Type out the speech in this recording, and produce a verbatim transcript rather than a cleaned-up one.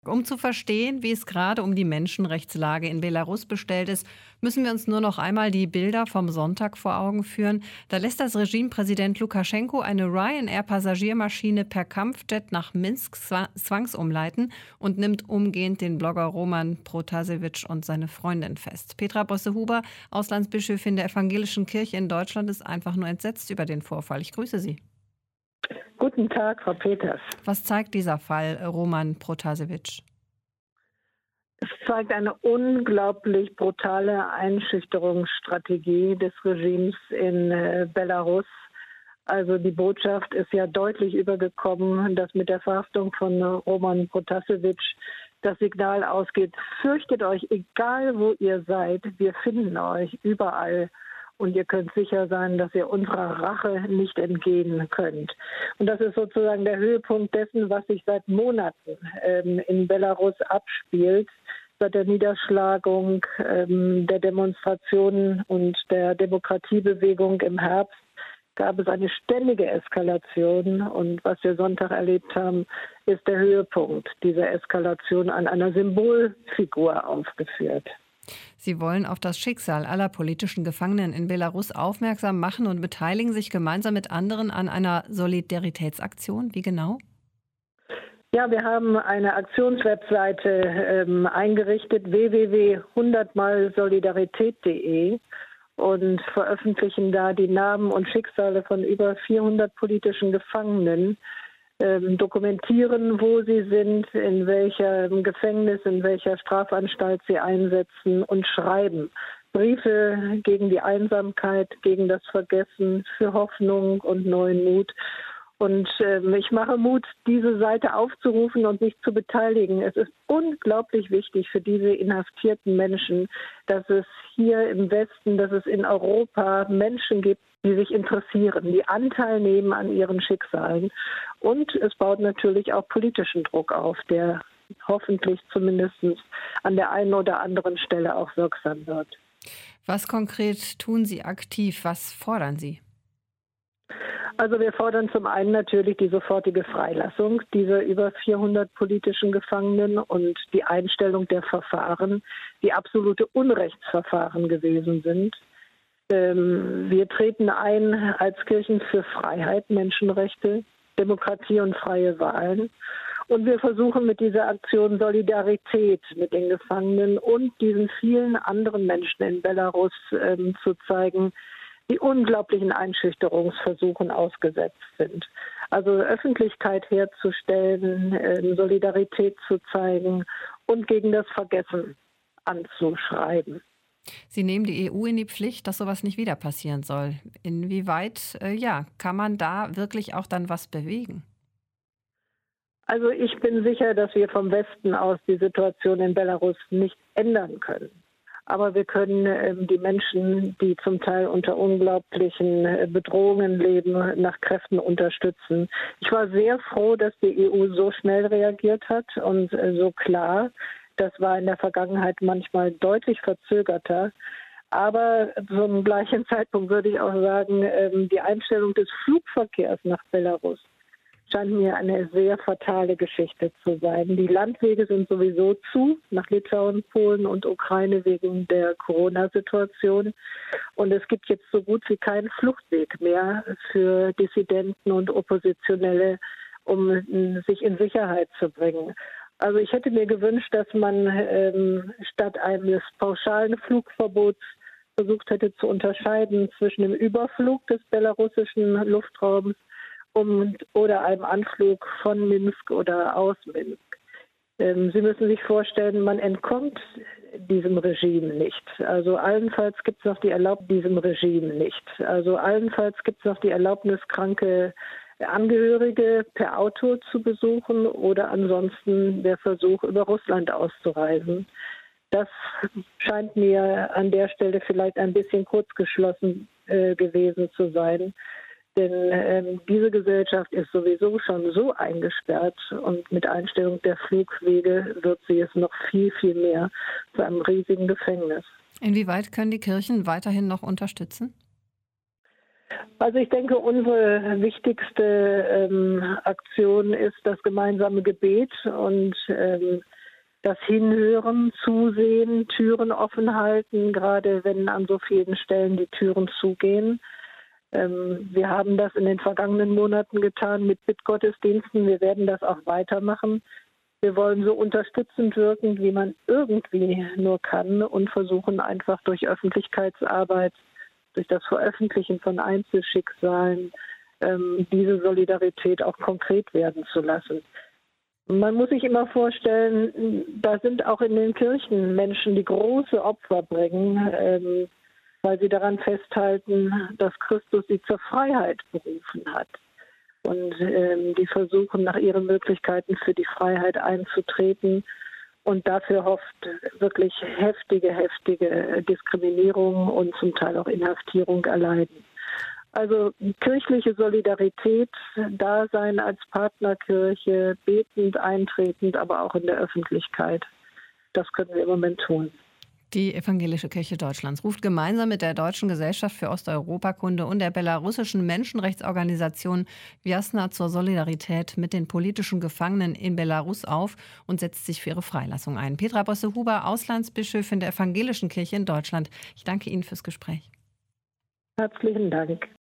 Um zu verstehen, wie es gerade um die Menschenrechtslage in Belarus bestellt ist, müssen wir uns nur noch einmal die Bilder vom Sonntag vor Augen führen. Da lässt das Regimepräsident Lukaschenko eine Ryanair-Passagiermaschine per Kampfjet nach Minsk zwa- zwangsumleiten und nimmt umgehend den Blogger Roman Protasevich und seine Freundin fest. Petra Bosse-Huber, Auslandsbischöfin der Evangelischen Kirche in Deutschland, ist einfach nur entsetzt über den Vorfall. Ich grüße Sie. Guten Tag, Frau Peters. Was zeigt dieser Fall, äh, Roman Protasevich? Es zeigt eine unglaublich brutale Einschüchterungsstrategie des Regimes in äh, Belarus. Also die Botschaft ist ja deutlich übergekommen, dass mit der Verhaftung von äh, Roman Protasevich das Signal ausgeht: Fürchtet euch, egal wo ihr seid, wir finden euch überall. Und ihr könnt sicher sein, dass ihr unserer Rache nicht entgehen könnt. Und das ist sozusagen der Höhepunkt dessen, was sich seit Monaten ähm, in Belarus abspielt. Seit der Niederschlagung ähm, der Demonstrationen und der Demokratiebewegung im Herbst gab es eine ständige Eskalation. Und was wir Sonntag erlebt haben, ist der Höhepunkt dieser Eskalation an einer Symbolfigur aufgeführt. Sie wollen auf das Schicksal aller politischen Gefangenen in Belarus aufmerksam machen und beteiligen sich gemeinsam mit anderen an einer Solidaritätsaktion. Wie genau? Ja, wir haben eine Aktionswebseite ähm, eingerichtet, w w w punkt hundert mal solidarität punkt de, und veröffentlichen da die Namen und Schicksale von über vierhundert politischen Gefangenen, ähm, dokumentieren, wo sie sind, in welchem Gefängnis, in welcher Strafanstalt sie einsetzen, und schreiben Briefe gegen die Einsamkeit, gegen das Vergessen, für Hoffnung und neuen Mut. Und ähm, ich mache Mut, diese Seite aufzurufen und sich zu beteiligen. Es ist unglaublich wichtig für diese inhaftierten Menschen, dass es hier im Westen, dass es in Europa Menschen gibt, die sich interessieren, die Anteil nehmen an ihren Schicksalen. Und es baut natürlich auch politischen Druck auf, der hoffentlich zumindest an der einen oder anderen Stelle auch wirksam wird. Was konkret tun Sie aktiv? Was fordern Sie? Also wir fordern zum einen natürlich die sofortige Freilassung dieser über vierhundert politischen Gefangenen und die Einstellung der Verfahren, die absolute Unrechtsverfahren gewesen sind. Ähm, wir treten ein als Kirchen für Freiheit, Menschenrechte, Demokratie und freie Wahlen. Und wir versuchen mit dieser Aktion Solidarität mit den Gefangenen und diesen vielen anderen Menschen in Belarus ähm, zu zeigen, die unglaublichen Einschüchterungsversuchen ausgesetzt sind. Also Öffentlichkeit herzustellen, äh, Solidarität zu zeigen und gegen das Vergessen anzuschreiben. Sie nehmen die E U in die Pflicht, dass sowas nicht wieder passieren soll. Inwieweit, äh, ja, kann man da wirklich auch dann was bewegen? Also ich bin sicher, dass wir vom Westen aus die Situation in Belarus nicht ändern können. Aber wir können ähm, die Menschen, die zum Teil unter unglaublichen äh, Bedrohungen leben, nach Kräften unterstützen. Ich war sehr froh, dass die E U so schnell reagiert hat und äh, so klar. Das war in der Vergangenheit manchmal deutlich verzögerter. Aber zum gleichen Zeitpunkt würde ich auch sagen, ähm, die Einstellung des Flugverkehrs nach Belarus scheint mir eine sehr fatale Geschichte zu sein. Die Landwege sind sowieso zu, nach Litauen, Polen und Ukraine wegen der Corona-Situation. Und es gibt jetzt so gut wie keinen Fluchtweg mehr für Dissidenten und Oppositionelle, um sich in Sicherheit zu bringen. Also ich hätte mir gewünscht, dass man ähm, statt eines pauschalen Flugverbots versucht hätte zu unterscheiden zwischen dem Überflug des belarussischen Luftraums um, oder einem Anflug von Minsk oder aus Minsk. Ähm, Sie müssen sich vorstellen, man entkommt diesem Regime nicht. Also allenfalls gibt es noch die Erlaubnis diesem Regime nicht. Also allenfalls gibt es noch die Erlaubnis, kranke Angehörige per Auto zu besuchen oder ansonsten der Versuch, über Russland auszureisen. Das scheint mir an der Stelle vielleicht ein bisschen kurzgeschlossen äh, gewesen zu sein. Denn ähm, diese Gesellschaft ist sowieso schon so eingesperrt und mit Einstellung der Flugwege wird sie es noch viel, viel mehr zu einem riesigen Gefängnis. Inwieweit können die Kirchen weiterhin noch unterstützen? Also ich denke, unsere wichtigste ähm, Aktion ist das gemeinsame Gebet und ähm, das Hinhören, Zusehen, Türen offen halten, gerade wenn an so vielen Stellen die Türen zugehen. Ähm, wir haben das in den vergangenen Monaten getan mit Bittgottesdiensten. Wir werden das auch weitermachen. Wir wollen so unterstützend wirken, wie man irgendwie nur kann und versuchen einfach durch Öffentlichkeitsarbeit, durch das Veröffentlichen von Einzelschicksalen, ähm, diese Solidarität auch konkret werden zu lassen. Man muss sich immer vorstellen, da sind auch in den Kirchen Menschen, die große Opfer bringen, ähm, weil sie daran festhalten, dass Christus sie zur Freiheit berufen hat. Und ähm, die versuchen, nach ihren Möglichkeiten für die Freiheit einzutreten und dafür hofft wirklich heftige, heftige Diskriminierung und zum Teil auch Inhaftierung erleiden. Also kirchliche Solidarität, Dasein als Partnerkirche, betend, eintretend, aber auch in der Öffentlichkeit. Das können wir im Moment tun. Die Evangelische Kirche Deutschlands ruft gemeinsam mit der Deutschen Gesellschaft für Osteuropakunde und der belarussischen Menschenrechtsorganisation Vjasna zur Solidarität mit den politischen Gefangenen in Belarus auf und setzt sich für ihre Freilassung ein. Petra Bosse-Huber, Auslandsbischöfin der Evangelischen Kirche in Deutschland. Ich danke Ihnen fürs Gespräch. Herzlichen Dank.